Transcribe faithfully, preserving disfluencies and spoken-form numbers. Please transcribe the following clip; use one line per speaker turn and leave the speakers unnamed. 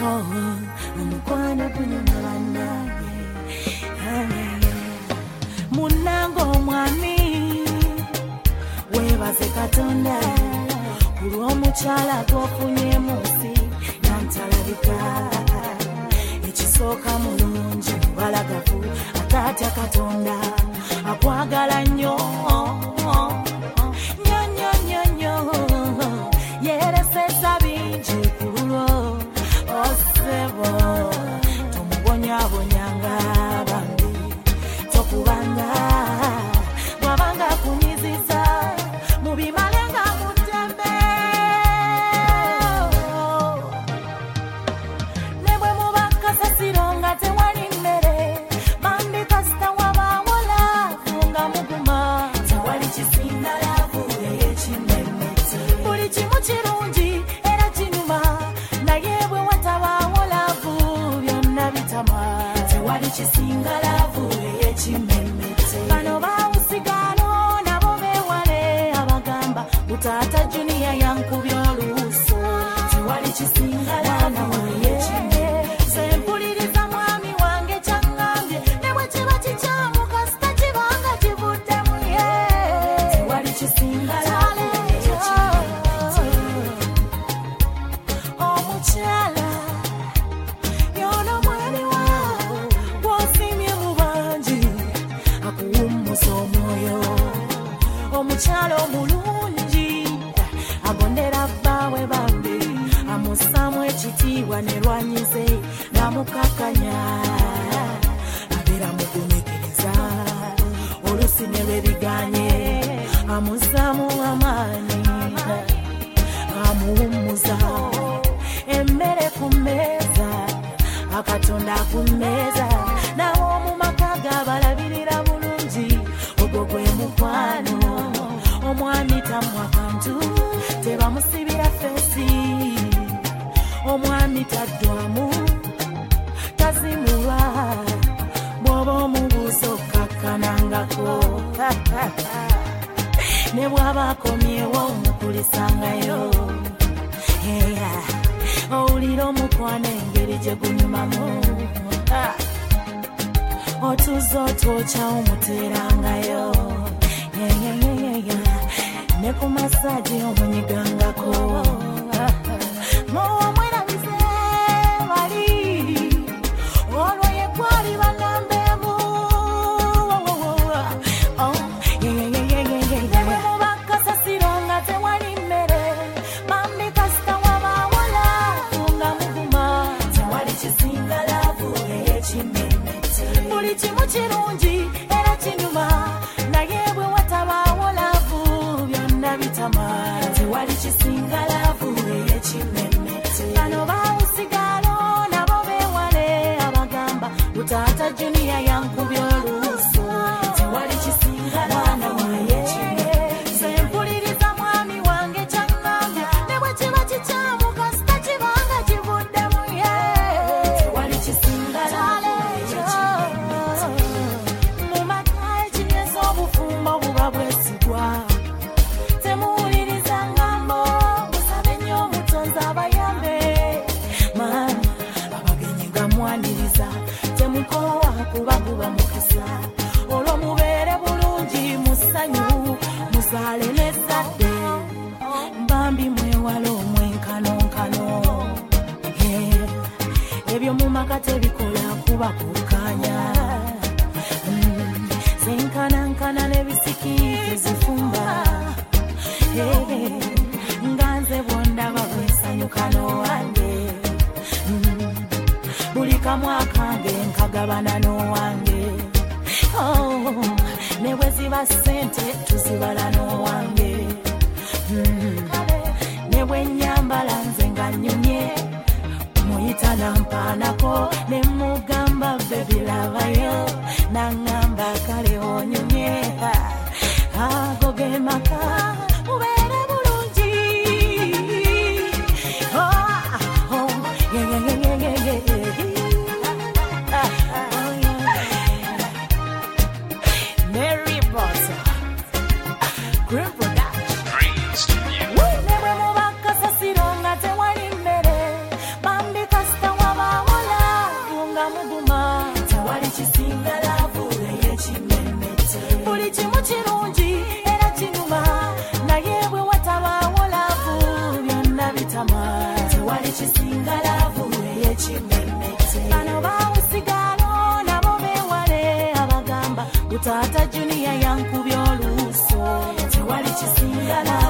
oh omukwano gunyuma bannaye munango mwami webaze Katonda kulw'omukyala gwofunye munsi nantalabika ekisooka mulungi balagavu ataatya Katonda akwagala nnyo nnyo nnyo nnyo nnyo yeresesa bingi ku lulwo osebo tomubonyabonyanga bambi tokubanga bwabanga kunyiziza mubimalenga mutembe ne bwe mubakasasiro nga tewali mmere bambi kasita wabawola funga muguma tewali kisinga laavu ey'ekimmemmette buli kimu kirungi era kinyuma naye bwe watabaawo laavu byonna bitama tewali kisinga laavu ey'ekimmemmette bano baawusigano nabo beewale abagamba mutaata Junior yankubya oluuso tewali kisinga laavu ey'ekimmemmette sempuliriza mwami wange kyaŋŋambye ne bwe kiba kikyamu kasita kibanga kivuddemu ye tewali kisinga laavu ey'ekimmemmette omukyala yono mwami waawo gw'osimye mu bangi akuwummuza omwoyo omukyala omulungi agondera bbaawe bambi amussaamu ekitiibwa ne lwanyize n'amukakanya abeera mugumikiriza olusi ne lwebiganye amuzzaamu amaanyi amuwummuza emmere ku mmeeza akatonda ku mmeeza nawo mu maka g'abalabirira bulungi ogwo gwe mukwano omwami tamwa kantu tebamusibira feesi omwami taddwamu tazimulwa bw'oba omubuuza okakkanangako ne bw'aba akomyewo omukulisangayo owulira omukwano engeri gye gunyumamu otuza otwokya omuteerangayo ne ku masaji omunyigangako muwamwerabize bali olwo ye gwali banambemu nebwe mubakasasiro nga tewali mmere bambi kasita wabawola funga muguma tewali kisinga laavu ey'ekimmemmette buli kimu kirungi era kinyuma naye bwe watabaawo laavu byonna bitama tewali kisinga laavu ey'ekimmemmette bano baawusigalo nabo beewale abagamba mutaata Junior yankubya oluuso tewali kisinga laavu ey'ekimmemmette sempuliriza mwami wange kyaŋŋambye ne bwe kiba kikyamu kasita kibanga kivuddemu ye tewali kisinga laavu ey'ekimmemmette mu maka ekinyweza obufumbo buba bwesigwa temuwuliriza ngambo musabe nnyo omutonzi abayambe maama abagenyi nga mwaniriza temukoowa kuba guba mukisa olwo mubeere bulungi musanyu muzaale n'ezzadde mbambi mwewala omwenkanonkano ebyo mu maka tebikola kuba kukkaanya zenkanankana n'ebisiki tezifumba nga nze bwondaba bwensanyukano wange buli kamwa kange nkagabana n'owange ne bwe ziba ssente tuzibala n'owange ne bwe nnyambala nze nga nnyumye muyita nampaanako ne mugamba bebi labayo naŋŋamba kale onyumye ago ge maka mubeere bulungi Mary Bossa Green Production Green Studio ne bwe mubakasasiro nga tewali mmere bambi kasita kisinga laavu ey'ekimemmette. Bano bawusigalo nabo beewale abagamba Taata Junior yankubye oluuso. Tewali kisinga laavu